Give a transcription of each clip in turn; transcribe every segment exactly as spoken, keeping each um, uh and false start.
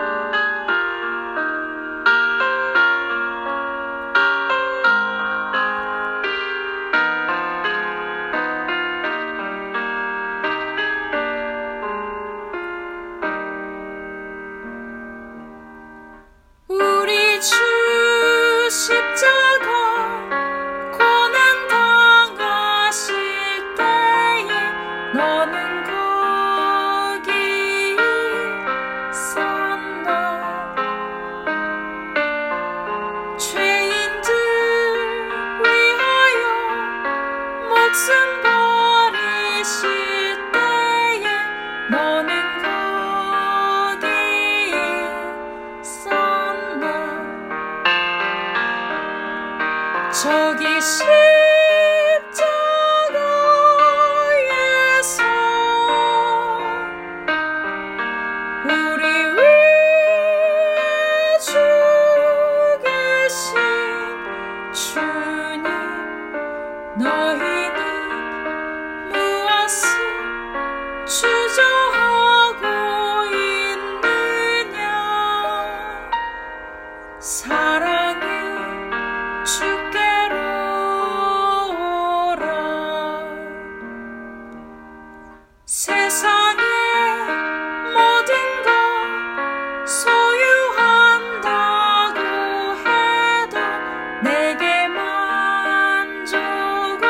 저기 십자가에서 우리 위에 죽으신 주님, 너희는 무엇을 주저하고 있느냐. 사랑해 주께로 오라. 세상의 모든 것 소유한다고 해도 내게 만족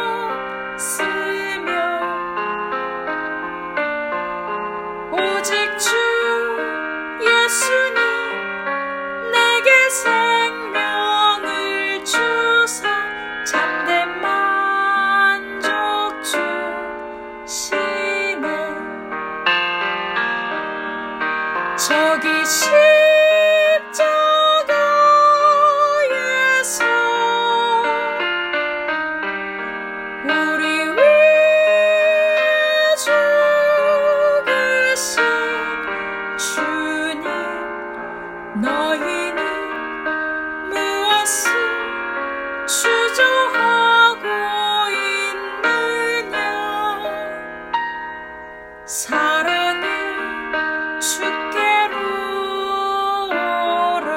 없으며 오직 주 예수님 내게 생명을 주사 참된 만족 주시네. 저기 십자가에서 우리 위에 죽으신 주님, 너희는 무엇을 주저하고 있느냐. 사랑해 주께로 오라.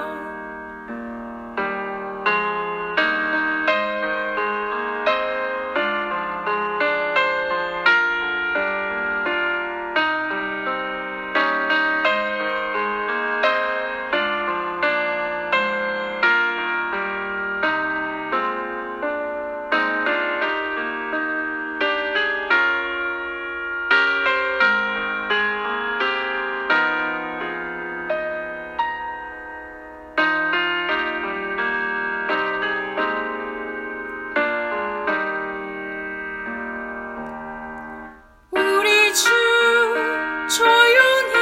우리 주 조용히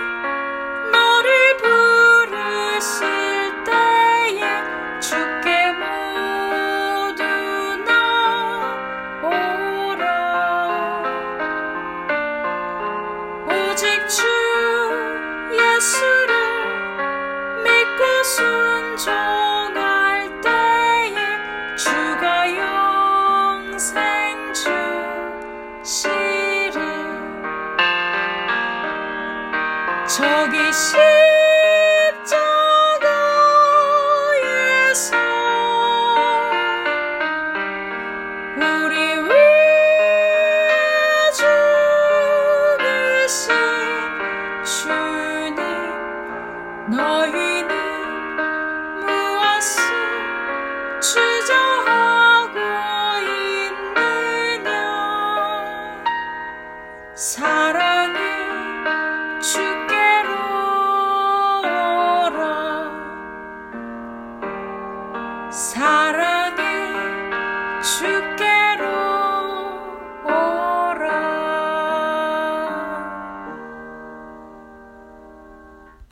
너를 부르실 때에 주께 모두 나오라. 오직 주 예수를 믿고 순종할 때에 주가 영생 주시리. 저기 십자가에서 우리 위에 죽으신 주님, 너희